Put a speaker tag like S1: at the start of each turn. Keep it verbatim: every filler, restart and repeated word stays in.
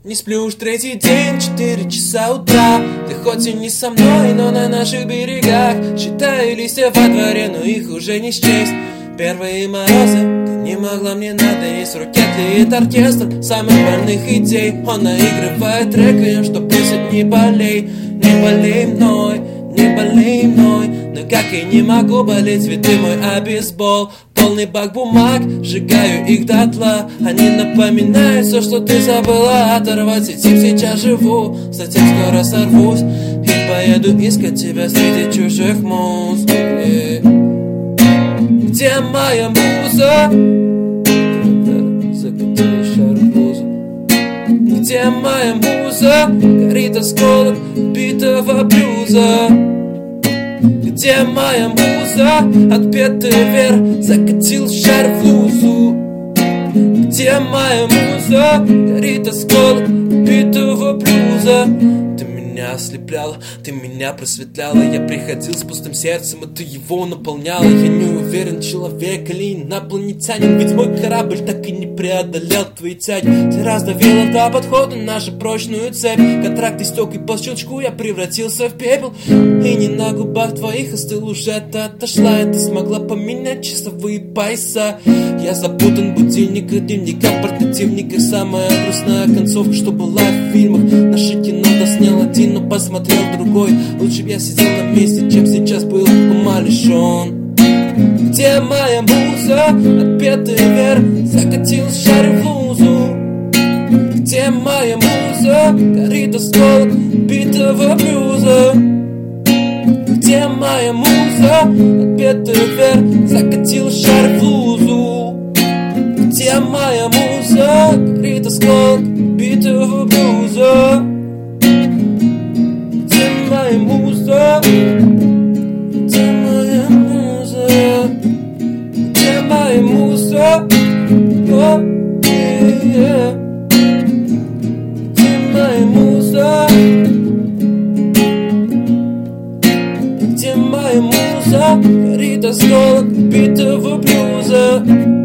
S1: Не сплю уж третий день, четыре часа утра. Ты хоть и не со мной, но на наших берегах. Считаю листья во дворе, но их уже не счесть. Первые морозы, ты не могла мне надоесть. В руке тлеет оркестр самых больных идей. Он наигрывает трек, что просит не болей. Не болей мной, не болей мной. Но как и не могу болеть, ведь ты мой обезбол. Полный бак бумаг, сжигаю их дотла. Они напоминают все, что ты забыла. Оторвать этим сейчас живу, затем скоро сорвусь и поеду искать тебя среди чужих муз. Где моя муза? Закатила шар в блузу. Где моя муза? Горит осколок битого блюза. Где моя муза? Отпетый вверх закатил шар в лузу. Где моя муза? Горит осколок битого блюза. Ты меня ослепляла, ты меня просветляла. Я приходил с пустым сердцем, и ты его наполняла. Я не уверен, человек или инопланетянин, ведь мой корабль так и не преодолел твои тяги. Ты раздавила до подхода нашу прочную цепь. Контракт истек, и по щелчку я превратился в пепел. И не на губах твоих остыл, уже ты отошла. И ты смогла поменять часовые пояса. Я запутан в будильниках, дневниках, портативниках. Самая грустная концовка, что была в фильмах. Наше кино доснял один, но посмотрел другой. Лучше б я сидел на месте, чем сейчас был ума лишен. Где моя муза? Отпетый вверх закатил шар в лузу. Где моя муза? Горит осколок битого блюза. Где моя муза? Отпетый вверх закатил шар в лузу. Где моя муза? Горит осколок битого блюза. Где моя муза? Где моя муза? Где моя муза? О, yeah. Где моя муза? Где моя муза? Горит осколок битого блюза.